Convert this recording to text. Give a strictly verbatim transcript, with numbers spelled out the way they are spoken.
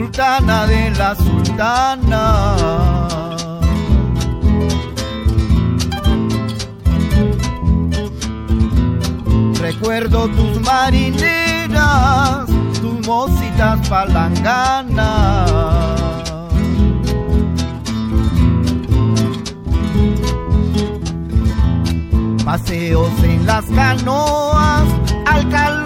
sultana de la sultana. Recuerdo tus marineras, tus mocitas palanganas. Paseos en las canoas al calor